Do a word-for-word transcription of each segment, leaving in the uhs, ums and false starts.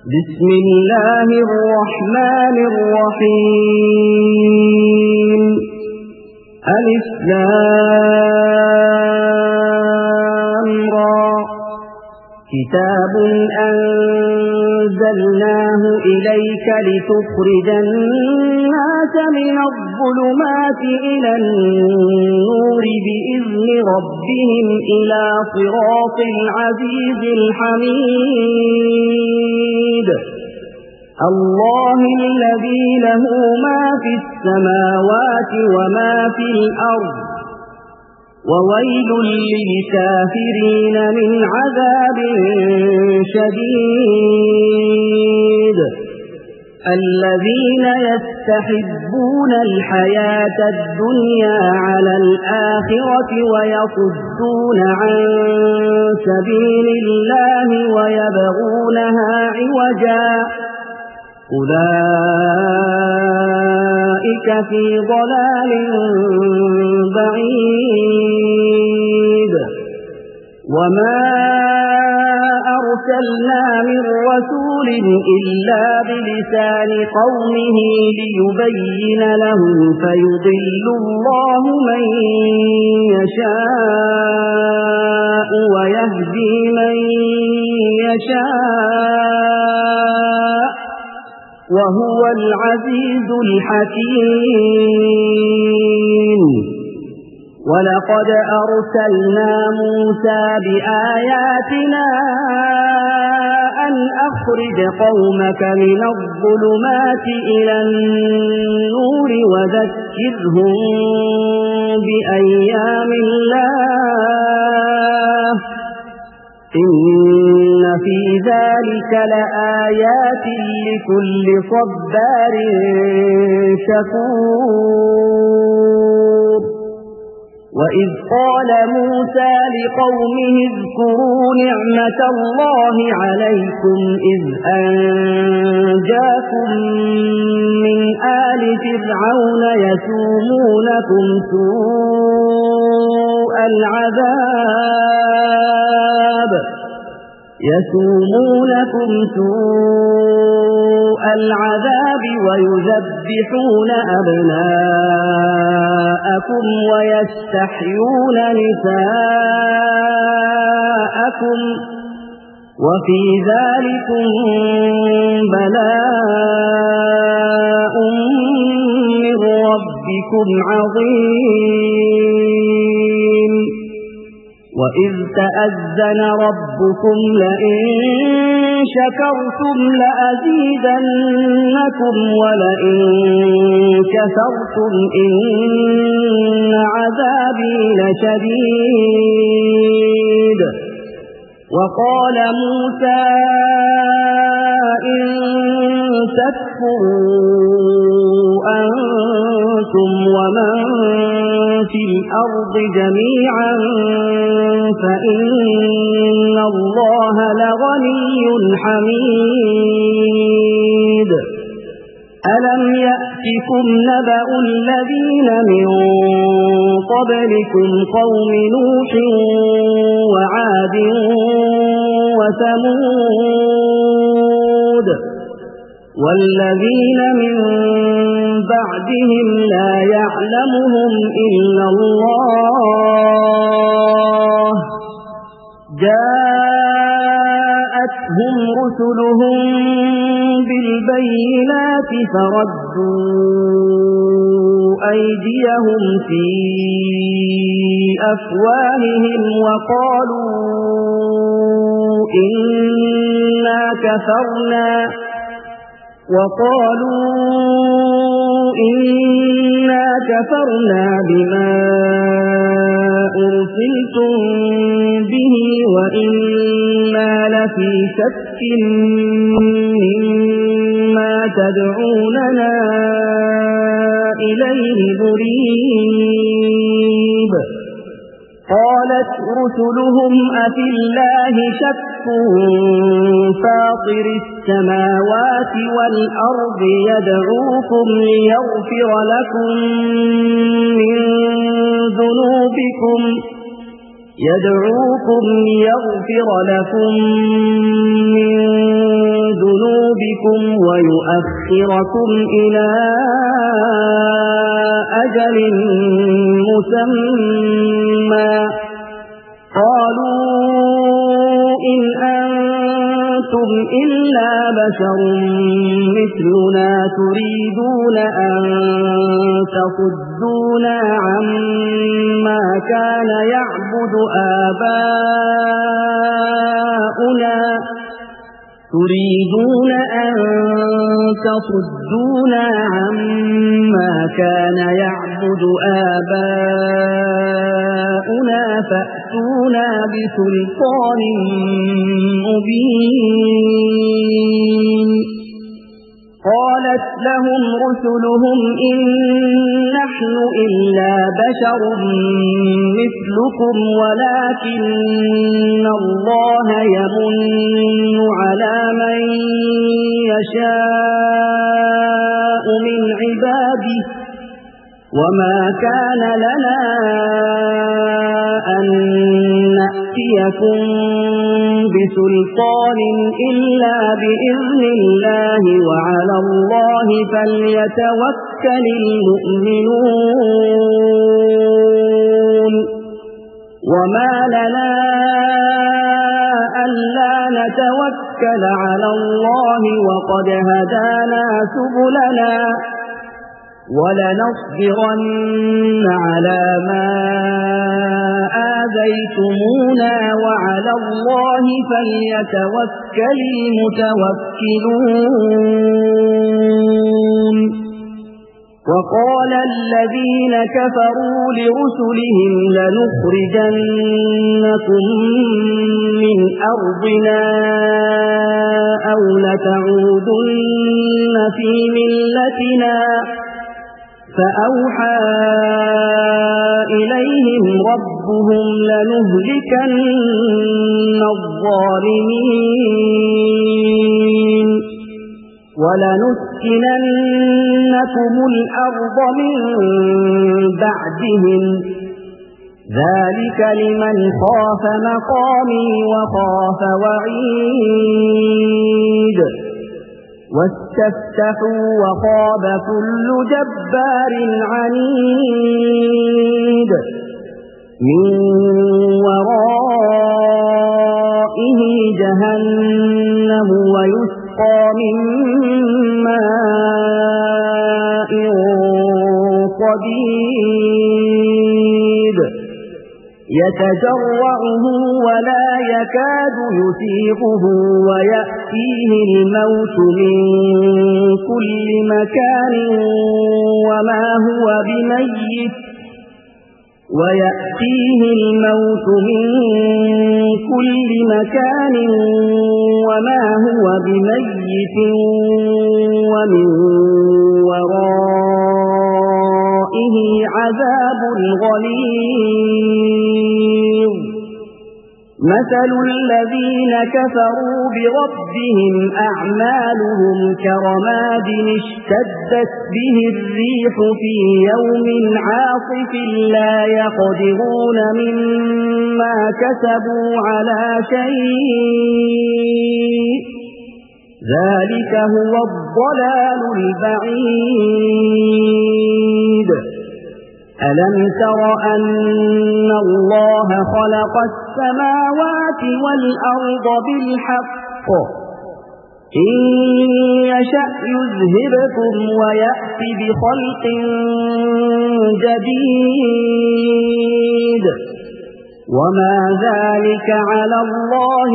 بسم الله الرحمن الرحيم ألف لام را كتاب أنزلناه إليك لتخرج الناس من الظلمات إلى النور بإذن ربهم إلى صراط العزيز الحميد الله الذي له ما في السماوات وما في الأرض وويل للكافرين من عذاب شديد الذين يستحبون الحياة الدنيا على الآخرة ويصدون عن سبيل الله ويبغونها عوجا أولئك في ضلال بعيد وما أرسلنا من رسول إلا بلسان قومه ليبين لهم فيضل الله من يشاء ويهدي من يشاء وهو العزيز الحكيم ولقد أرسلنا موسى بآياتنا أن أخرج قومك من الظلمات إلى النور وذكرهم بأيام الله إن في ذلك لآيات لكل صبار شكور وإذ قال موسى لقومه اذكروا نعمة الله عليكم إذ أنجاكم من آل فرعون يسومونكم سوء العذاب يسومونكم سوء العذاب ويذبحون أبناءكم ويستحيون نساءكم وفي ذلكم بلاء من ربكم عظيم وإذ تأذن ربكم لئن شكرتم لأزيدنكم ولئن كفرتم إن عذابي لشديد وقال موسى إن تكفروا أنتم ومن في الأرض جميعا فإن الله لغني حميد ألم يأتكم نبأ الذين من قبلكم قوم نوح وعاد وثمود والذين من بعدهم لا يعلمهم إلا الله جاءتهم رسلهم بالبينات فردوا أيديهم في أفواههم وقالوا إنا كفرنا وقالوا إنا كفرنا بما أرسلتم به وإنا لفي شك مما تدعوننا إليه مريب قالت رسلهم أفي الله شك فاطر السماوات والأرض يدعوكم ليغفر لكم من ذنوبكم يدعوكم ليغفر لكم من ذنوبكم ذنوبكم ويؤخركم إلى أجل مسمى قالوا إن أنتم إلا بشر مثلنا تريدون أن تصدونا عما كان يعبد آباؤنا تريدون أن تصدونا عما كان يعبد آباؤنا فأتونا بسلطان مبين قالت لهم رسلهم إن نحن إلا بشر مثلكم ولكن الله يمن على من يشاء من عباده وما كان لنا أن نأتيكم بسلطان إلا بإذن الله وعلى الله فليتوكل المؤمنون وما لنا ألا نتوكل على الله وقد هدانا سبلنا ولنصبرن على ما آذيتمونا وعلى الله فليتوكل المتوكلون وقال الذين كفروا لرسلهم لنخرجنكم من أرضنا أو لتعودن في ملتنا فأوحى إليهم ربهم لنهلكن الظالمين ولنسكننكم الأرض من بعدهم ذلك لمن خاف مقامي وخاف وعيد واستفتحوا وخاب كل جبار عنيد من ورائه جهنم ويسقى من ماء صديد يتجرعه ولا يكاد يسيغه ويأتيه الموت من كل مكان وما هو بميت ويأتيه الموت من كل مكان وما هو بميت ومن ورائه عذاب غليظ مثل الذين كفروا بربهم أعمالهم كرماد اشتدت به الريح في يوم عاصف لا يقدرون مما كسبوا على شيء ذلك هو الضلال البعيد ألم تر أن الله خلق السماوات والأرض بالحق إن يشأ يذهبكم ويأتي بخلق جديد وما ذلك على الله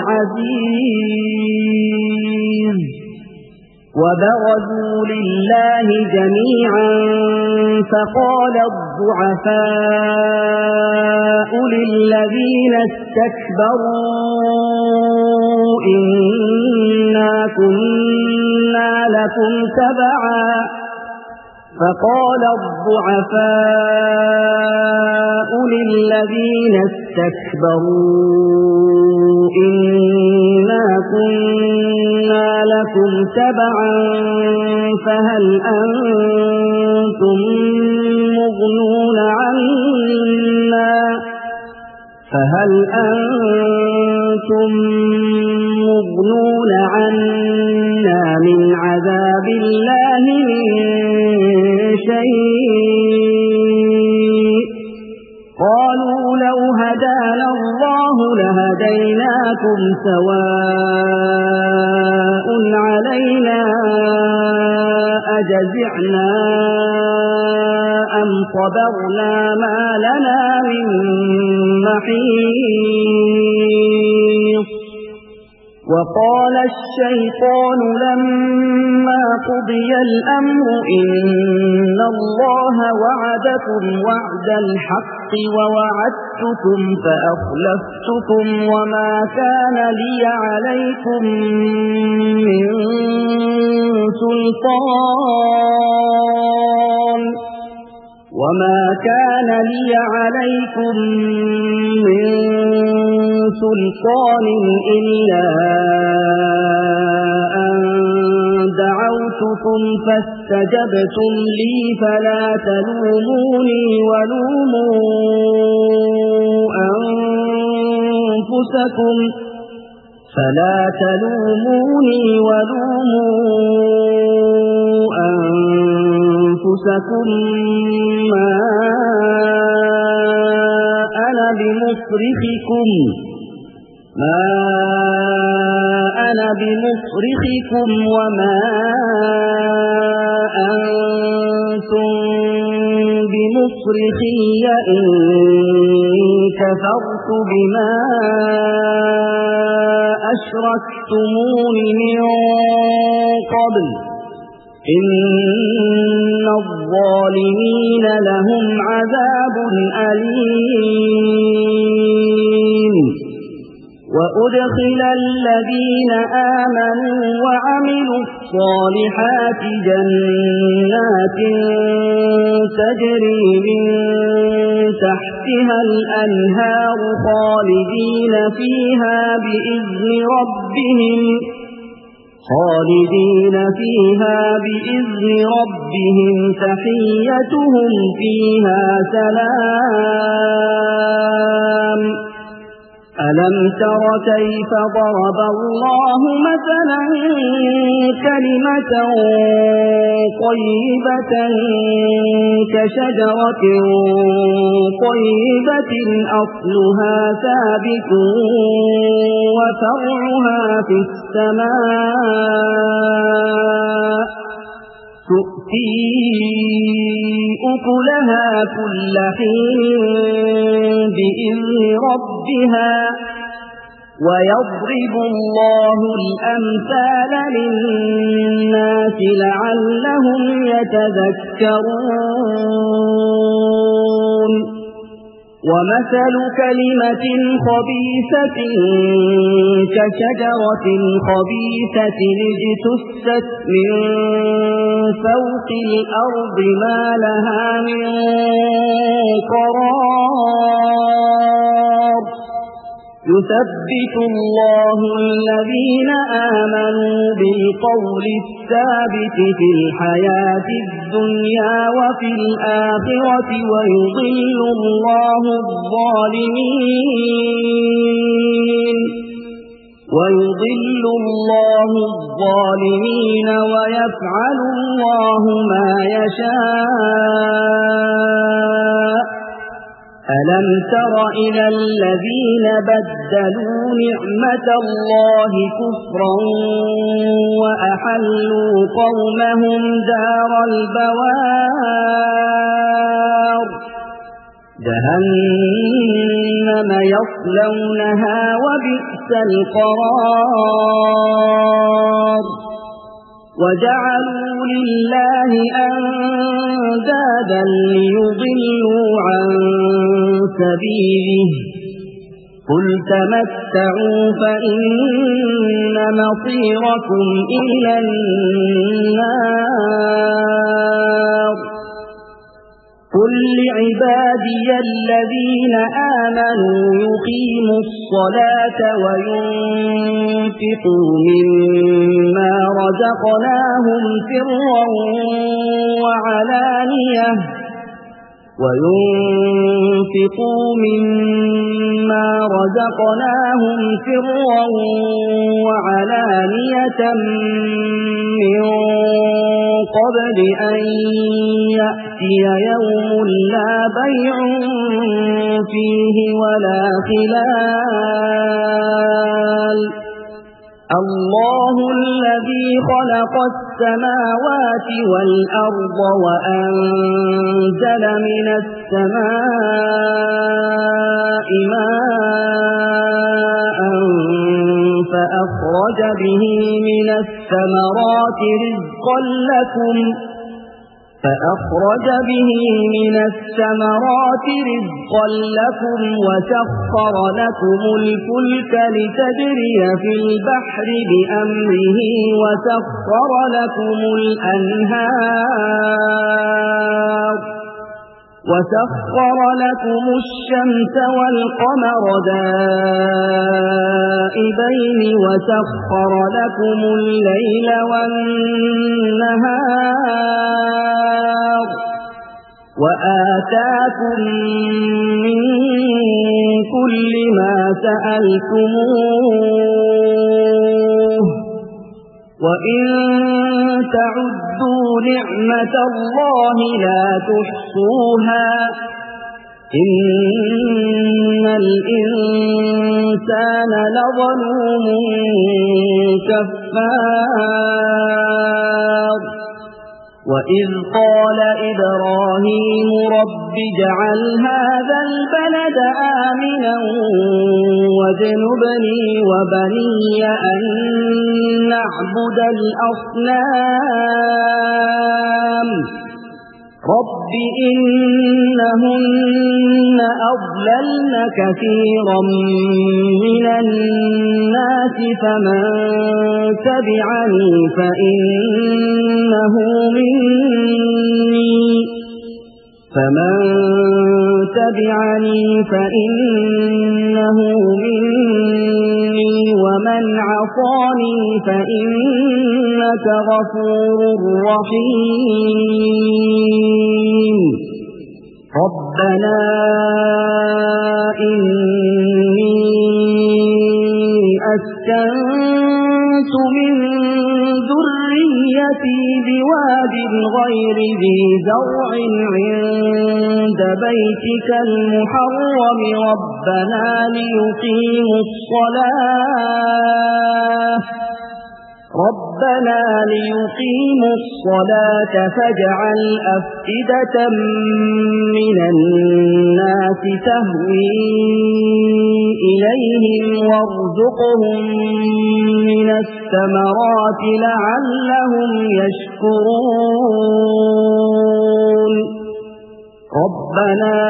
بعزيز وبرزوا لله جميعا فقال الضعفاء للذين استكبروا إنا كنا لكم تبعا فقال الضعفاء للذين استكبروا إنا كنا لكم تبعا فهل أنتم مغنون عنا فهل أنتم مغنون عنا بالله من شيء قالوا لو هدانا الله لهديناكم سواء علينا أجزعنا أم صبرنا ما لنا من محيص وقال الشيطان لما قضي الأمر إن الله وعدكم وعد الحق ووعدتكم فأخلفتكم وما كان لي عليكم من سلطان وما كان لي عليكم من سلطان إلا أن دعوتكم فاستجبتم لي فلا تلوموني ولوموا أنفسكم فلا تلوموني ولوموا أنفسكم ما أنا بمصرخكم ما أنا بمصرخكم وما أنتم بمصرخي إني كفرت بما أشركتمون من قبل إن الظالمين لهم عذاب أليم وأدخل الذين آمنوا وعملوا الصالحات جنات تجري من تحتها الأنهار خالدين فيها بإذن ربهم خالدين فيها بإذن ربهم تحيتهم فيها سلام ألم تر كيف ضرب الله مثلا كلمة طيبة كشجرة طيبة أصلها ثابت وفرعها في السماء تؤتي أكلها كل حين بإذن ربها ويضرب الله الأمثال للناس لعلهم يتذكرون ومثل كلمة خبيثة كشجرة خبيثة اجتثت من فوق الأرض ما لها من قرار يثبت الله الذين آمنوا بالقول الثابت في الحياة الدنيا وفي الآخرة ويضل الله الظالمين ويضل الله الظالمين ويفعل الله ما يشاء ألم تر إلى الذين بدلوا نعمة الله كفرا وأحلوا قومهم دار البوار جهنم يصلونها وبئس القرار وجعلوا لله أندادا ليضلوا عن سبيله قل تمتعوا فإن مصيركم إلى النار قل لعبادي الذين آمنوا يقيموا الصلاة وينفقوا مما رزقناهم سرا وعلانية وينفقوا مما رزقناهم سرا وعلانية من قبل أن يأتي يوم لا بيع فيه ولا خلال الله الذي خلق السماوات والأرض وأنزل من السماء ماء فأخرج به من الثمرات رزقا لكم فأخرج به من الثمرات رزقا لكم وسخر لكم الفلك لتجري في البحر بأمره وسخر لكم الأنهار وسخر لكم الشمس والقمر دائبين وسخر لكم الليل والنهار وآتاكم من كل ما سألتموه وإن تعدوا نعمة الله لا تحصوها إن الإنسان لظلوم كفار وإذ قال إبراهيم رب اجعل هذا البلد آمنا واجنبني وبني أن نعبد الأصنام رب إنهن أضللن كثيرا من الناس فمن تبعني فإنه مني فمن تبعني فإنه مني ومن عصاني فإنك غفور رحيم ربنا إني أسكنت من ذريتي بواد غير ذي زرع عند بيتك المحرم ربنا ليقيموا الصلاة ربنا ليقيموا الصلاة فاجعل أفئدة من الناس تهوي إليهم وارزقهم من الثمرات لعلهم يشكرون ربنا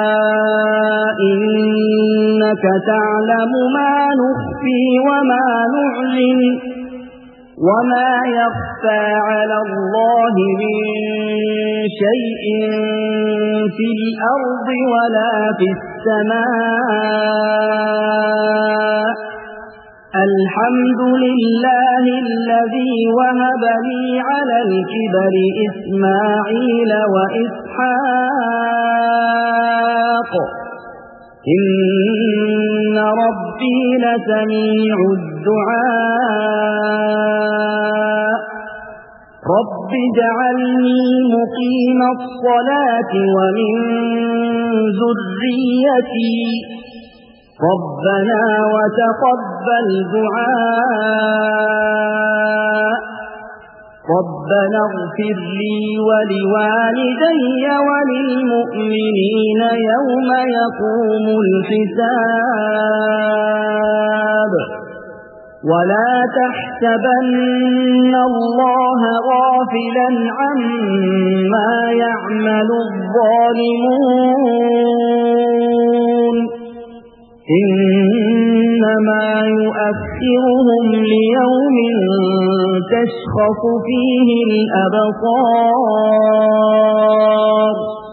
إنك تعلم ما نخفي وما نعلن وما يخفى على الله من شيء في الأرض ولا في السماء الحمد لله الذي وهب لي على الكبر إسماعيل وإسحاق إن ربي لسميع الدعاء رب اجعلني مقيم الصلاة ومن ذريتي ربنا وتقبل دعاء ربنا اغفر لي ولوالدي وللمؤمنين يوم يقوم الحساب ولا تحسبن الله غافلا عما يعمل الظالمون إنما يؤخرهم ليوم تشخص فيه الأبصار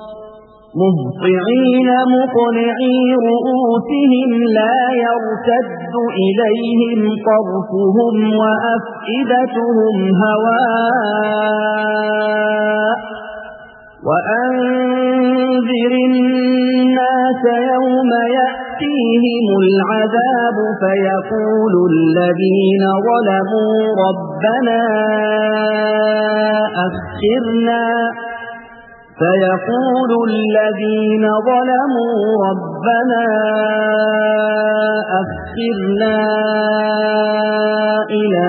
مهطعين مقنعي رؤوسهم لا يرتد إليهم طرفهم وأفئدتهم هواء وأنذر الناس يوم يأتيهم العذاب فيقول الذين ظلموا ربنا أخرنا فيقول الذين ظلموا ربنا أخرنا إلى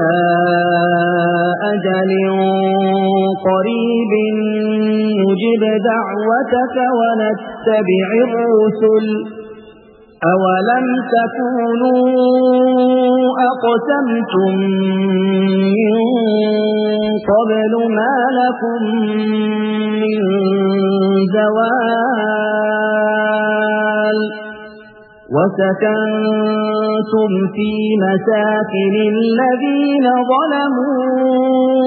أجل قريب نجب دعوتك ونتبع الرسل أولم تكونوا أقسمتم من قبل ما لكم من زوال وسكنتم في مساكن الذين ظلموا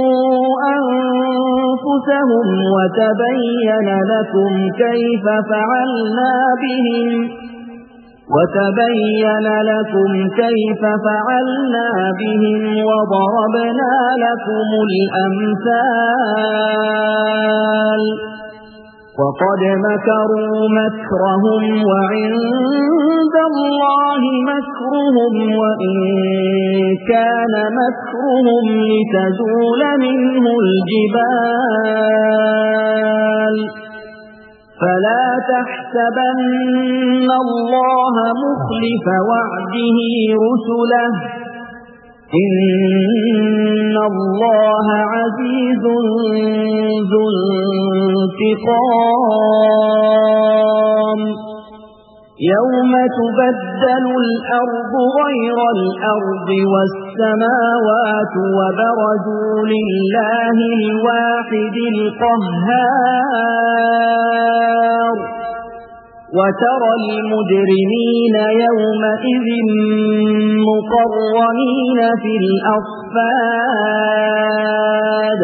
أنفسهم وتبين لكم كيف فعلنا بهم وتبين لكم كيف فعلنا بهم وضربنا لكم الأمثال وقد مكروا مكرهم وعند الله مكرهم وإن كان مكرهم لتزول منه الجبال فلا تحسبن الله مخلف وعده رسله إن الله عزيز ذو انتقام يوم تبدل الأرض غير الأرض والسماوات وبرزوا لله الواحد القهار وترى المجرمين يومئذ مقرنين في الأصفاد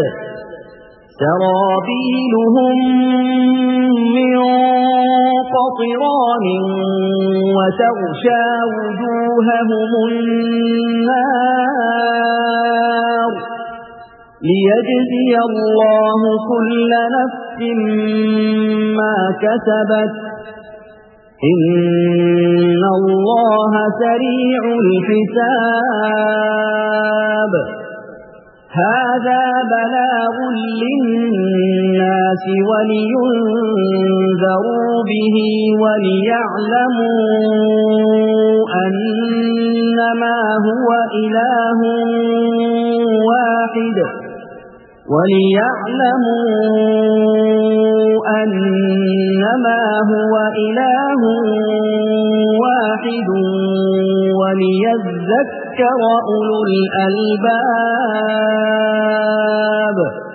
سرابيلهم من قطران وتغشى وجوههم النار ليجزي الله كل نفس ما كسبت إن الله سريع الحساب هذا بلاغ للناس ولينذروا به وليعلموا أنما هو إله واحد وليعلموا أنما هو إله واحد وليذكر أولو الألباب